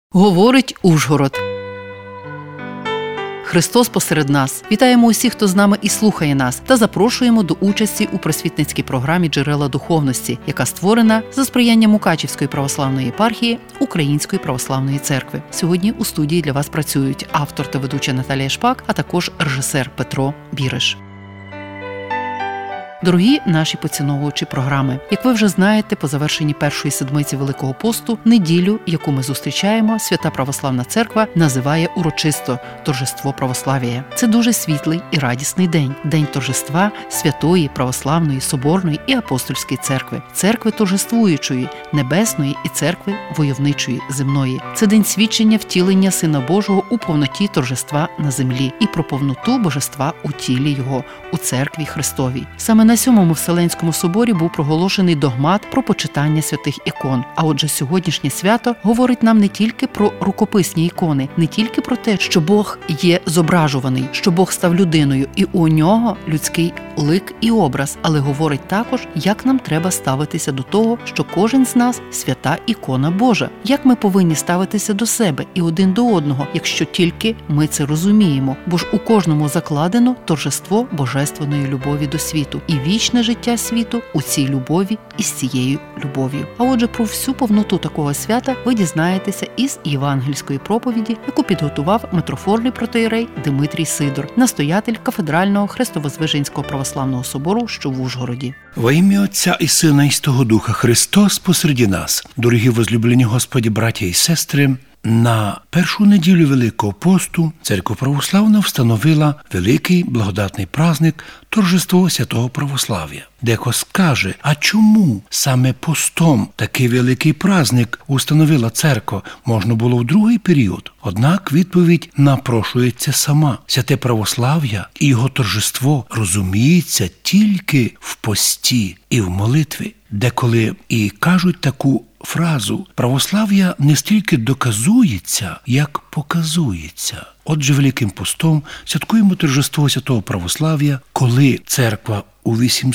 Говорить Ужгород. Христос посеред нас. Вітаємо усіх, хто з нами і слухає нас, та запрошуємо до участі у просвітницькій програмі «Джерела духовності», яка створена за сприяння Мукачівської православної єпархії Української православної церкви. Сьогодні у студії для вас працюють автор та ведуча Наталія Шпак, а також режисер Петро Біриш. Дорогі наші поціновувачі програми, як ви вже знаєте, по завершенні першої седмиці Великого посту, неділю, яку ми зустрічаємо, Свята Православна Церква називає урочисто «Торжество православія». Це дуже світлий і радісний день. День торжества Святої, Православної, Соборної і Апостольської церкви. Церкви торжествуючої, небесної і церкви войовничої, земної. Це день свідчення втілення Сина Божого у повноті торжества на землі і про повноту Божества у тілі Його, у церкві Христовій. Саме на 7-му Вселенському соборі був проголошений догмат про почитання святих ікон. А отже, сьогоднішнє свято говорить нам не тільки про рукописні ікони, не тільки про те, що Бог є зображуваний, що Бог став людиною, і у нього людський лик і образ, але говорить також, як нам треба ставитися до того, що кожен з нас – свята ікона Божа. Як ми повинні ставитися до себе і один до одного, якщо тільки ми це розуміємо, бо ж у кожному закладено торжество божественної любові до світу і вічне життя світу у цій любові і з цією любов'ю. А отже, про всю повноту такого свята ви дізнаєтеся із євангельської проповіді, яку підготував митрофорний протоієрей Димитрій Сидор, настоятель кафедрального Хрестовозвиженського православного собору, що в Ужгороді. Во ім'я Отця і Сина і Святого Духа, Христос посереді нас. Дорогі возлюблені Господі, браття і сестри, на першу неділю Великого посту Церква Православна встановила великий благодатний праздник торжество святого православ'я. Дехто скаже, а чому саме постом такий великий праздник установила церква? Можна було в другий період. Однак відповідь напрошується сама. Святе православ'я і його торжество розуміється тільки в пості і в молитві. Деколи і кажуть таку фразу: православ'я не стільки доказується, як показується. Отже, Великим постом святкуємо торжество святого православ'я, коли церква у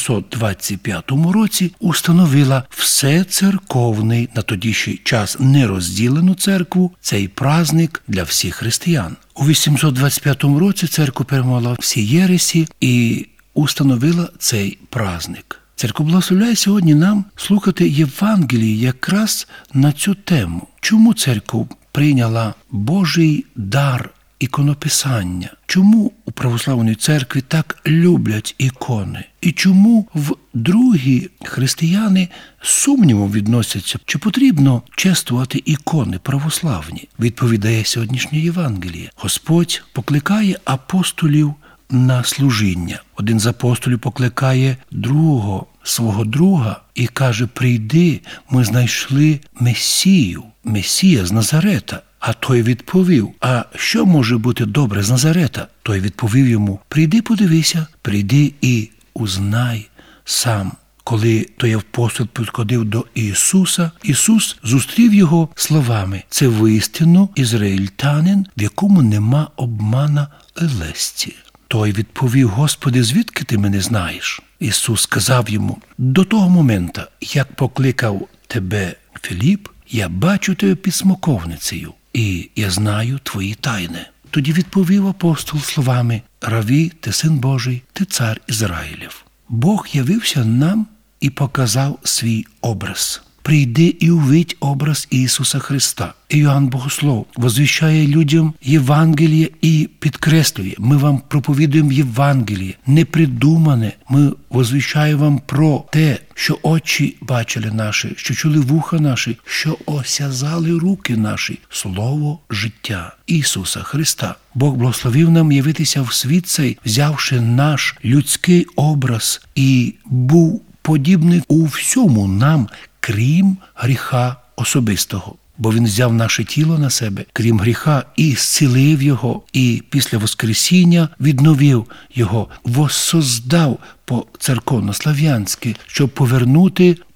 825 році установила всецерковний, на тодішній час нерозділену церкву, цей праздник для всіх християн. У 825 році церква перемогла всі єресі і установила цей праздник. Церква благословляє сьогодні нам слухати Євангелії якраз на цю тему. Чому церква прийняла Божий дар іконописання? Чому у православній церкві так люблять ікони? І чому в другі християни з сумнівом відносяться, чи потрібно чествувати ікони православні? Відповідає сьогоднішнє Євангеліє. Господь покликає апостолів на служіння. Один з апостолів покликає другого, свого друга, і каже: прийди, ми знайшли Месію, Месія з Назарета. А той відповів: а що може бути добре з Назарета? Той відповів йому: прийди, подивися, прийди і узнай сам. Коли той апостол підходив до Ісуса, Ісус зустрів його словами: це воістину ізраїльтянин, в якому нема обмана і лесті. Той відповів: Господи, звідки ти мене знаєш? Ісус сказав йому: до того моменту, як покликав тебе Філіп, я бачу тебе під смоковницею, і я знаю твої тайни. Тоді відповів апостол словами: Раві, ти син Божий, ти цар Ізраїлів. Бог явився нам і показав свій образ. Прийди і увидь образ Ісуса Христа. Іоанн Богослов возвіщає людям Євангеліє і підкреслює: ми вам проповідуємо Євангеліє, не придумане. Ми возвіщаємо вам про те, що очі бачили наші, що чули вуха наші, що осязали руки наші. Слово життя Ісуса Христа. Бог благословив нам явитися в світ цей, взявши наш людський образ, і був подібний у всьому нам, крім гріха особистого. Бо Він взяв наше тіло на себе, крім гріха, і зцілив його, і після воскресіння відновив його, воссоздав по церковно-слав'янськи, щоб повернути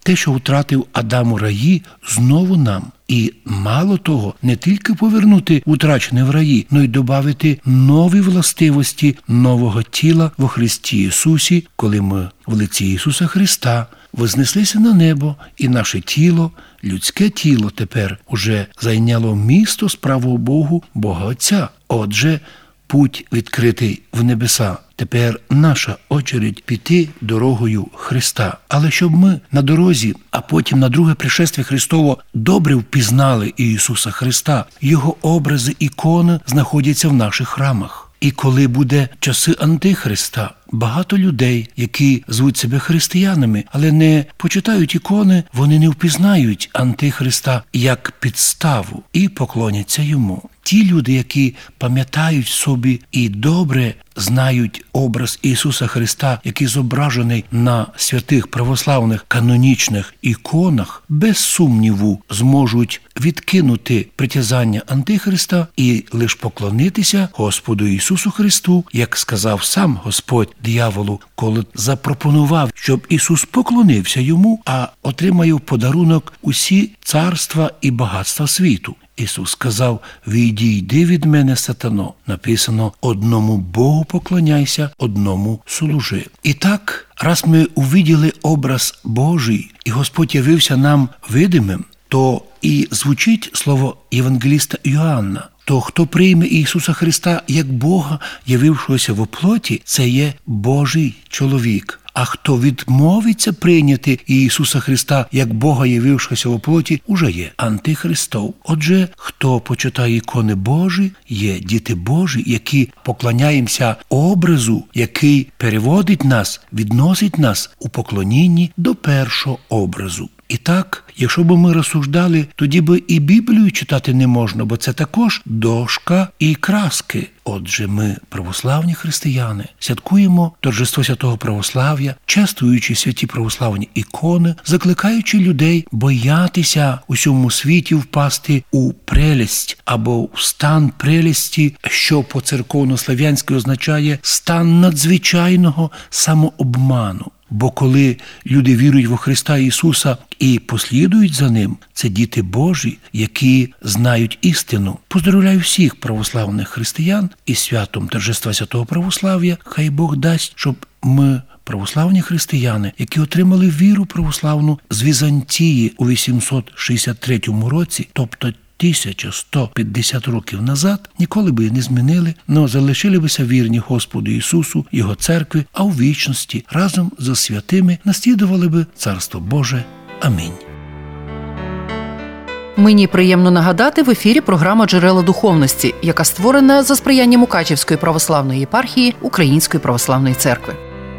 те, що втратив Адам у раї, знову нам. І мало того, не тільки повернути утрачене в раї, но й добавити нові властивості нового тіла во Христі Ісусі, коли ми в лиці Ісуса Христа вознеслися на небо, і наше тіло, людське тіло тепер уже зайняло місто справа Богу, Бога Отця. Отже, путь відкритий в небеса. Тепер наша очередь піти дорогою Христа. Але щоб ми на дорозі, а потім на друге пришествие Христово добре впізнали Ісуса Христа, Його образи, ікони знаходяться в наших храмах. І коли буде часи Антихриста, багато людей, які звуть себе християнами, але не почитають ікони, вони не впізнають Антихриста як підставу і поклоняться йому. Ті люди, які пам'ятають собі і добре знають образ Ісуса Христа, який зображений на святих православних канонічних іконах, без сумніву зможуть відкинути притязання Антихриста і лише поклонитися Господу Ісусу Христу, як сказав сам Господь дияволу, коли запропонував, щоб Ісус поклонився йому, а отримає в подарунок усі царства і багатства світу. Ісус сказав: «Відійди від мене, сатано». Написано: «Одному Богу поклоняйся, одному служи». І так, раз ми увиділи образ Божий, і Господь явився нам видимим, то і звучить слово євангеліста Іоанна: то хто прийме Ісуса Христа як Бога, явившогося во плоті, це є Божий чоловік. А хто відмовиться прийняти Ісуса Христа як Бога, явившогося во плоті, уже є антихристов. Отже, хто почитає ікони Божі, є діти Божі, які поклоняємося образу, який переводить нас, відносить нас у поклонінні до першого образу. І так, якщо б ми розсуждали, тоді би і Біблію читати не можна, бо це також дошка і краски. Отже, ми, православні християни, святкуємо торжество святого православ'я, частуючи святі православні ікони, закликаючи людей боятися у всьому світі впасти у прелість або в стан прелісті, що по церковно-слав'янськи означає стан надзвичайного самообману. Бо коли люди вірують во Христа Ісуса і послідують за Ним, це діти Божі, які знають істину. Поздоровляю всіх православних християн із святом торжества святого православ'я. Хай Бог дасть, щоб ми, православні християни, які отримали віру православну з Візантії у 863 році, тобто 1150 років назад, ніколи би не змінили, но залишили бися вірні Господу Ісусу, Його церкві, а у вічності разом зі святими наслідували би Царство Боже. Амінь. Мені приємно нагадати, в ефірі програма «Джерела духовності», яка створена за сприяння Мукачівської православної єпархії Української православної церкви.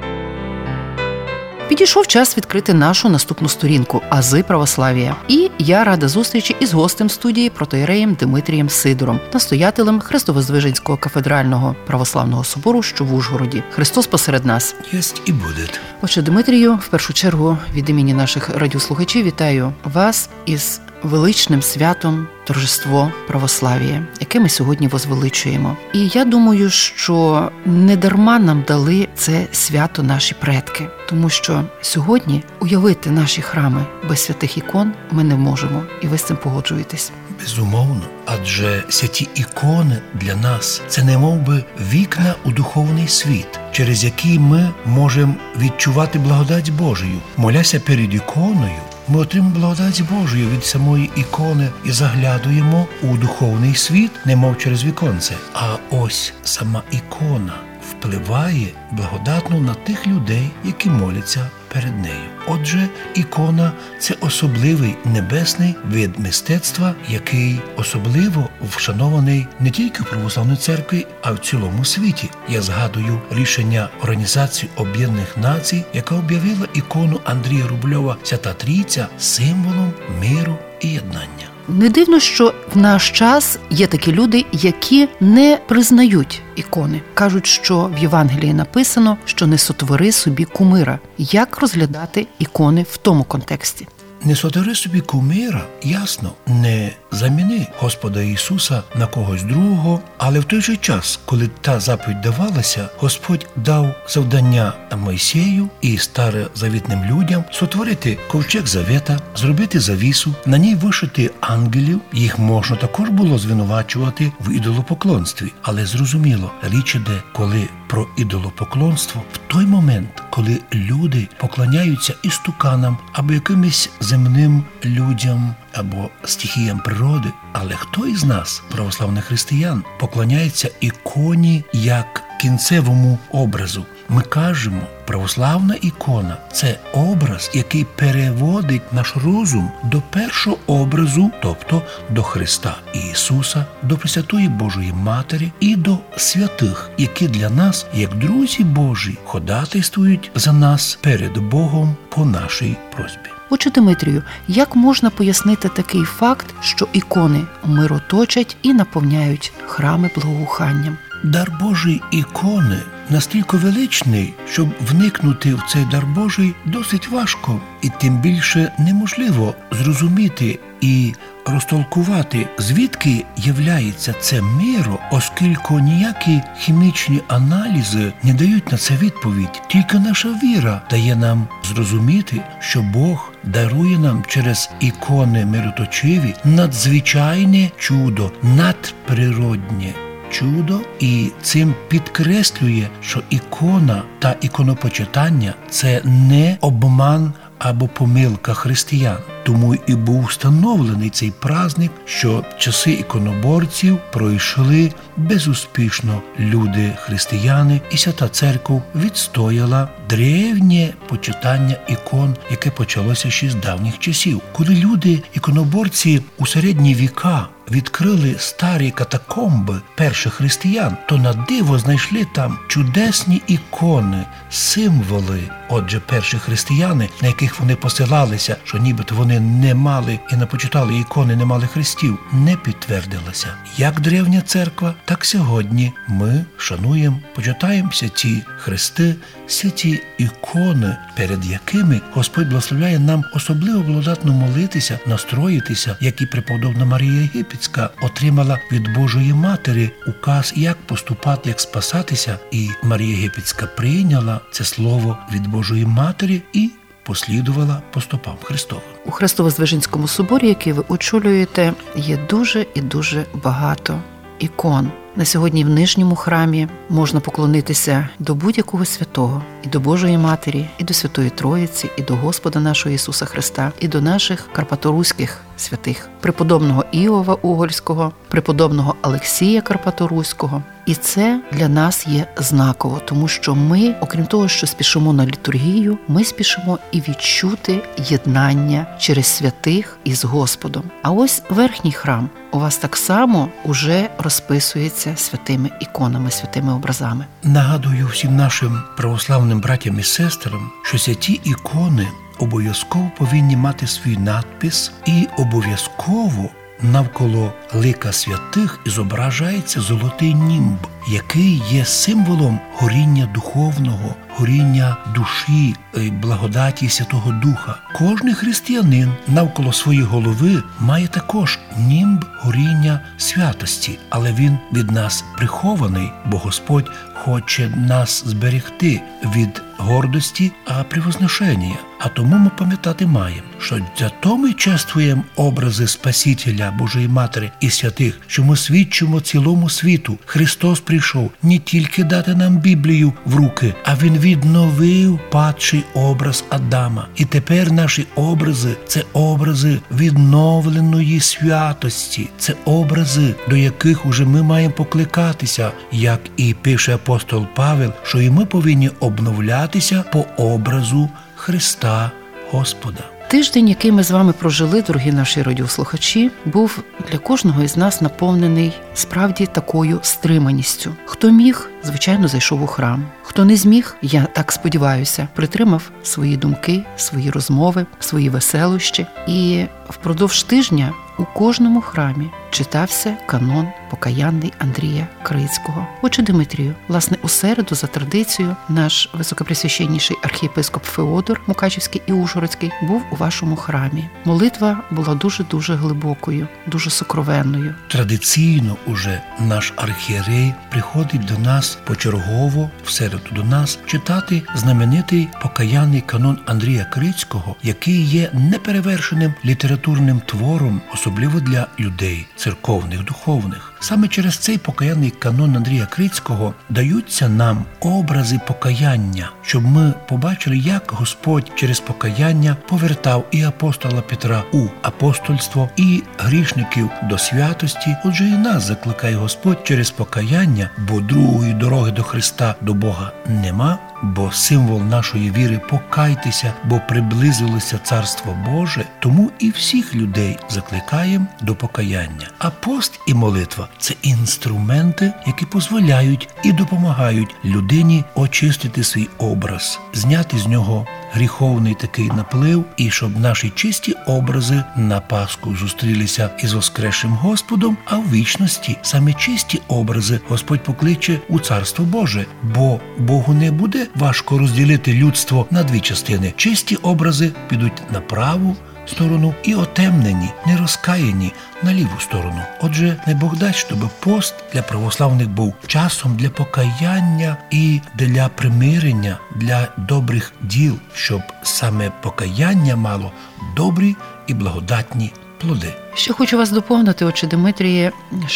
Підійшов час відкрити нашу наступну сторінку «Ази православ'я». І я рада зустрічі із гостем студії протоієреєм Димитрієм Сидором, настоятелем Христово-Звиженського кафедрального православного собору, що в Ужгороді. Христос посеред нас. Єсть і буде. Отже, Димитрію, в першу чергу від імені наших радіослухачів вітаю вас із величним святом торжество православ'я, яке ми сьогодні возвеличуємо. І я думаю, що не дарма нам дали це свято наші предки, тому що сьогодні уявити наші храми без святих ікон ми не можемо, і ви з цим погоджуєтесь. Безумовно, адже святі ікони для нас – це немовби вікна у духовний світ, через які ми можемо відчувати благодать Божою. Моляся перед іконою, ми отримуємо благодать Божою від самої ікони і заглядуємо у духовний світ, немов через віконце. А ось сама ікона впливає благодатно на тих людей, які моляться перед нею. Отже, ікона – це особливий небесний вид мистецтва, який особливо вшанований не тільки в православній церкві, а в цілому світі. Я згадую рішення Організації Об'єднаних Націй, яка об'явила ікону Андрія Рубльова «Свята Трійця» символом миру і єднання. Не дивно, що в наш час є такі люди, які не признають ікони. Кажуть, що в Євангелії написано, що не сотвори собі кумира. Як розглядати ікони в тому контексті? Не сотвори собі кумира, ясно, не заміни Господа Ісуса на когось другого, але в той же час, коли та заповідь давалася, Господь дав завдання Мойсею і старозавітним людям сотворити ковчег завета, зробити завісу, на ній вишити ангелів. Їх можна також було звинувачувати в ідолопоклонстві. Але зрозуміло, річ іде, коли про ідолопоклонство в той момент, коли люди поклоняються істуканам або якимось земним людям, або стихіям природи. Але хто із нас, православних християн, поклоняється іконі як кінцевому образу? Ми кажемо, православна ікона – це образ, який переводить наш розум до першого образу, тобто до Христа Ісуса, до Пресвятої Божої Матері і до святих, які для нас, як друзі Божі, ходатайствують за нас перед Богом по нашій просьбі. Отче Димитрію, як можна пояснити такий факт, що ікони мироточать і наповняють храми благоуханням? Дар Божий ікони настільки величний, щоб вникнути в цей дар Божий досить важко, і тим більше неможливо зрозуміти і розтолкувати, звідки являється це миро, оскільки ніякі хімічні аналізи не дають на це відповідь. Тільки наша віра дає нам зрозуміти, що Бог дарує нам через ікони мироточиві надзвичайне чудо, надприроднє чудо, і цим підкреслює, що ікона та іконопочитання – це не обман або помилка християн. Тому і був встановлений цей праздник, що часи іконоборців пройшли безуспішно люди-християни, і Свята Церква відстояла древнє почитання ікон, яке почалося ще з давніх часів. Коли люди-іконоборці у середні віка відкрили старі катакомби перших християн, то на диво знайшли там чудесні ікони, символи. Отже, перші християни, на яких вони посилалися, що нібито вони не мали і не почитали ікони, не мали хрестів, не підтвердилося. Як древня церква, так сьогодні ми шануємо, почитаємо ці хрести, ці ікони, перед якими Господь благословляє нам особливо благодатно молитися, настроїтися, як і преподобна Марія Єгипетська отримала від Божої Матері указ, як поступати, як спасатися, і Марія Єгипетська прийняла це слово від Божої Матері і послідувала по стопам Христовим. У Хрестово-Звижинському соборі, який ви очолюєте, є дуже і дуже багато ікон. На сьогодні в Нижньому храмі можна поклонитися до будь-якого святого, і до Божої Матері, і до Святої Троїці, і до Господа нашого Ісуса Христа, і до наших карпаторуських святих, преподобного Іова Угольського, преподобного Алексія Карпаторуського. І це для нас є знаково, тому що ми, окрім того, що спішимо на літургію, ми спішимо і відчути єднання через святих із Господом. А ось верхній храм у вас так само уже розписується святими іконами, святими образами. Нагадую всім нашим православним братям і сестрам, що святі ікони обов'язково повинні мати свій надпис, і обов'язково навколо лика святих зображається золотий німб, який є символом горіння духовного, горіння душі, благодаті Святого Духа. Кожний християнин навколо своєї голови має також німб горіння святості, але він від нас прихований, бо Господь хоче нас зберегти від гордості, а превозношення. А тому ми пам'ятати маємо, що для того ми чествуємо образи Спасителя, Божої Матері і святих, що ми свідчимо цілому світу. Христос прийшов не тільки дати нам Біблію в руки, а Він відновив падший образ Адама. І тепер наші образи – це образи відновленої святості. Це образи, до яких уже ми маємо покликатися, як і пише апостол Павел, що і ми повинні обновлятися по образу Христа Господа. Тиждень, який ми з вами прожили, дорогі наші радіослухачі, був для кожного із нас наповнений справді такою стриманістю. Хто міг, звичайно, зайшов у храм. Хто не зміг, я так сподіваюся, притримав свої думки, свої розмови, свої веселощі. І впродовж тижня у кожному храмі читався канон покаянний Андрія Крицького. Отче Димитрію, власне, у середу за традицією наш високопресвященніший архієпископ Феодор Мукачівський і Ужгородський був у вашому храмі. Молитва була дуже-дуже глибокою, дуже сокровенною. Традиційно уже наш архієрей приходить до нас почергово в середу до нас читати знаменитий покаянний канон Андрія Крицького, який є неперевершеним літературним твором, особливо для людей церковних, духовних. Саме через цей покаянний канон Андрія Крицького даються нам образи покаяння, щоб ми побачили, як Господь через покаяння повертав і апостола Петра у апостольство, і грішників до святості. Отже, і нас закликає Господь через покаяння, бо другої дороги до Христа, до Бога нема, бо символ нашої віри – покайтеся, бо приблизилося Царство Боже, тому і всіх людей закликаємо до покаяння. А пост і молитва – це інструменти, які дозволяють і допомагають людині очистити свій образ, зняти з нього гріховний такий наплив, і щоб наші чисті образи на Пасху зустрілися із воскресшим Господом, а в вічності саме чисті образи Господь покличе у Царство Боже, бо Богу не буде важко розділити людство на дві частини. Чисті образи підуть на праву сторону і отемнені, нерозкаяні на ліву сторону. Отже, не Бог дасть, щоб пост для православних був часом для покаяння і для примирення, для добрих діл, щоб саме покаяння мало добрі і благодатні плоди. Ще хочу вас доповнити, отче Димитріє,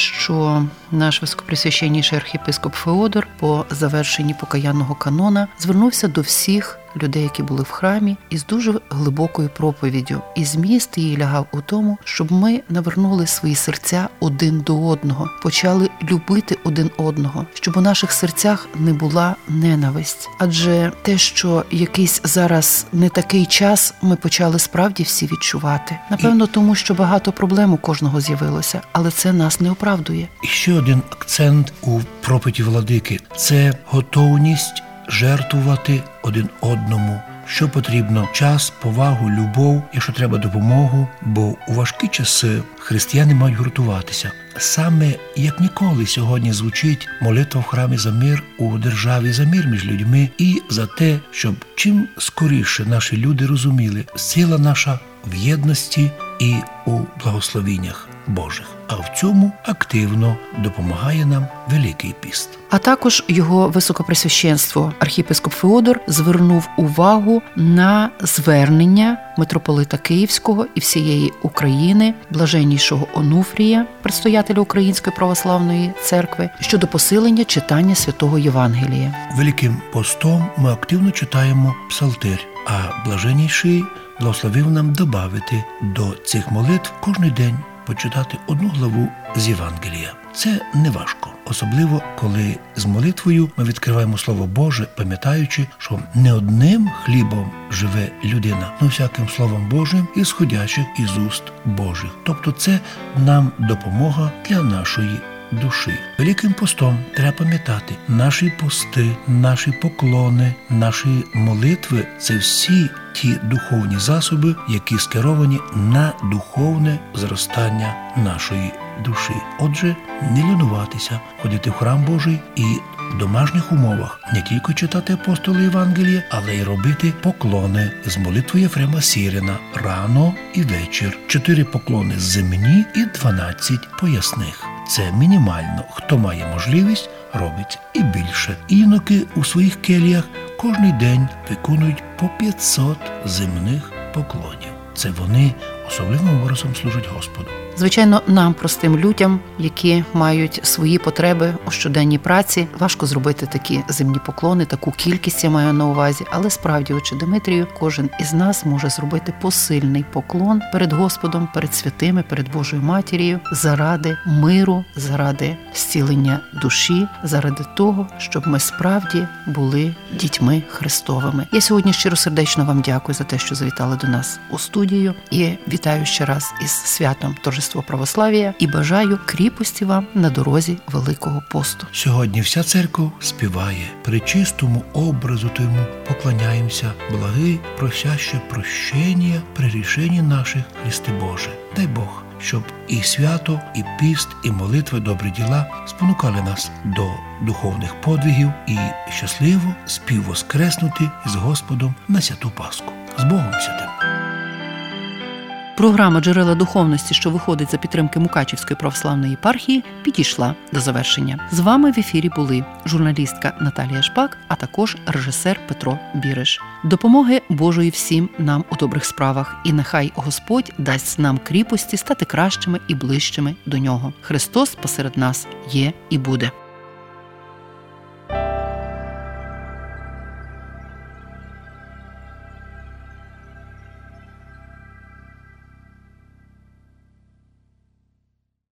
що наш високопресвященніший архієпископ Феодор по завершенні покаянного канона звернувся до всіх людей, які були в храмі, із дуже глибокою проповіддю. І зміст її лягав у тому, щоб ми навернули свої серця один до одного, почали любити один одного, щоб у наших серцях не була ненависть. Адже те, що якийсь зараз не такий час, ми почали справді всі відчувати. Напевно, тому що багато проблем у кожного з'явилося, але це нас не оправдує. І ще один акцент у проповіді владики – це готовність жертвувати один одному, що потрібно: час, повагу, любов, якщо треба допомогу, бо у важкі часи християни мають гуртуватися. Саме як ніколи сьогодні звучить молитва в храмі за мир у державі, за мир між людьми і за те, щоб чим скоріше наші люди розуміли, сила наша в єдності і у благословіннях Божих. А в цьому активно допомагає нам Великий піст. А також його високопресвященство архієпископ Феодор звернув увагу на звернення митрополита Київського і всієї України, блаженнішого Онуфрія, предстоятеля Української православної церкви, щодо посилення читання Святого Євангелія. Великим постом ми активно читаємо псалтир, а блаженніший благословив нам добавити до цих молитв кожен день почитати одну главу з Євангелія. Це не важко, особливо коли з молитвою ми відкриваємо Слово Боже, пам'ятаючи, що не одним хлібом живе людина, но всяким Словом Божим, ісходячих із уст Божих. Тобто це нам допомога для нашої душі. Великим постом треба пам'ятати, наші пости, наші поклони, наші молитви – це всі ті духовні засоби, які скеровані на духовне зростання нашої душі. Отже, не лінуватися, ходити в храм Божий і в домашніх умовах не тільки читати апостоли Євангелія, але й робити поклони з молитвою Єфрема Сірина рано і вечір. 4 поклони земні і 12 поясних. Це мінімально. Хто має можливість, робить і більше. Іноки у своїх келіях кожен день виконують по 500 земних поклонів. Це вони особливим образом служать Господу. Звичайно, нам, простим людям, які мають свої потреби у щоденній праці, важко зробити такі земні поклони, таку кількість я маю на увазі, але справді, отче Димитрію, кожен із нас може зробити посильний поклон перед Господом, перед святими, перед Божою Матір'ю, заради миру, заради зцілення душі, заради того, щоб ми справді були дітьми Христовими. Я сьогодні щиросердечно вам дякую за те, що завітали до нас у студію, і вітаю ще раз із святом торжества православ'я і бажаю кріпості вам на дорозі Великого посту. Сьогодні вся церква співає: пречистому образу Твоєму поклоняємося, благий, просяще прощення при рішенні наших, Христе Боже. Дай Бог, щоб і свято, і піст, і молитви, добрі діла спонукали нас до духовних подвигів і щасливо співвоскреснути з Господом на святу Пасху. З Богом святим! Програма «Джерела духовності», що виходить за підтримки Мукачівської православної єпархії, підійшла до завершення. З вами в ефірі були журналістка Наталія Шпак, а також режисер Петро Біриш. Допомоги Божої всім нам у добрих справах, і нехай Господь дасть нам кріпості стати кращими і ближчими до Нього. Христос посеред нас є і буде.